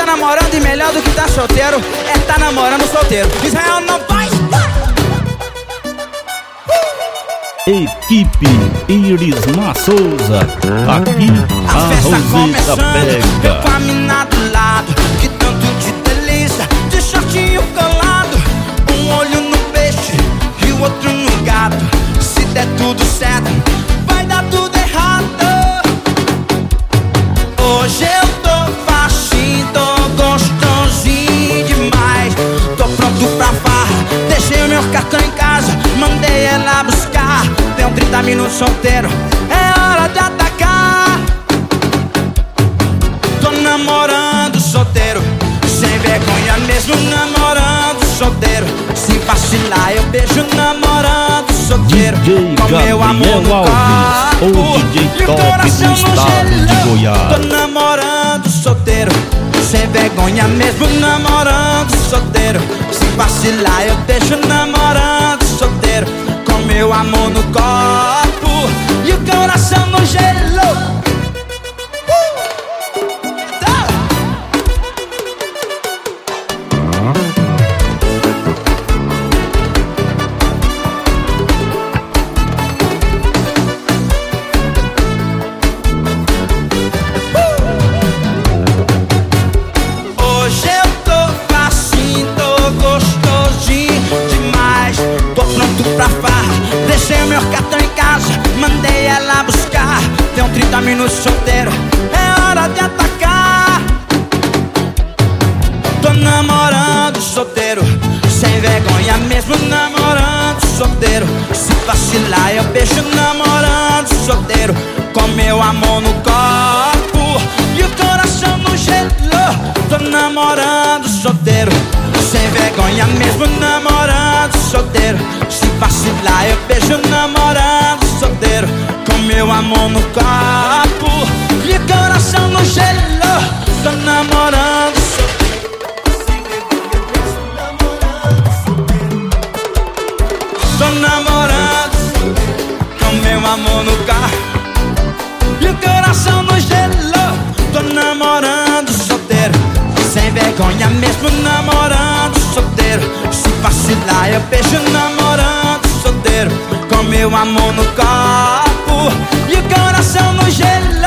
namorando e melhor do que tá solteiro é tá namorando solteiro. Israel não faz. Equipe Irisma Souza, aqui A festa Rosita começando, eu pega. com a mina do lado, que tanto de delícia, de shortinho colado, um olho no peixe e o outro no gato. Se der tudo certo, vai dar tudo errado. Hoje eu tô facinho, tô gostosinho demais, tô pronto pra farra, deixei o meu cartão em casa, mandei ela buscar. Tenho 30 minutos solteiro, é hora de atacar. Tô namorando solteiro, sem vergonha mesmo namorando solteiro. Se vacilar eu beijo namorando solteiro. DJ Com meu amor no Gabriel Alves, corpo o DJ e o top coração do no estado de gelo. Goiás. Tô namorando solteiro, sem vergonha mesmo namorando solteiro. Se vacilar eu beijo namorando solteiro. Com meu amor no corpo e o coração no gelo. Hoje eu tô facinho, tô gostosinho demais, tô pronto pra farra, deixei o meu cartão em casa, mandei ela buscar. Tenho 30 minutos solteiro, é hora de atacar. Tô namorando solteiro, sem vergonha mesmo namorando solteiro. Se vacilar eu beijo namorando solteiro. Com meu amor no corpo e o coração no gelo. Tô namorando solteiro, sem vergonha mesmo namorando solteiro. Se vacilar eu beijo namorando solteiro. Com meu amor no corpo e o coração no gelo. Tô namorando solteiro, tô namorando com meu amor no carro e o coração no gelo. Tô namorando solteiro, sem vergonha mesmo namorando solteiro. Se vacilar eu beijo namorando solteiro. Com meu amor no corpo e o coração no gelo.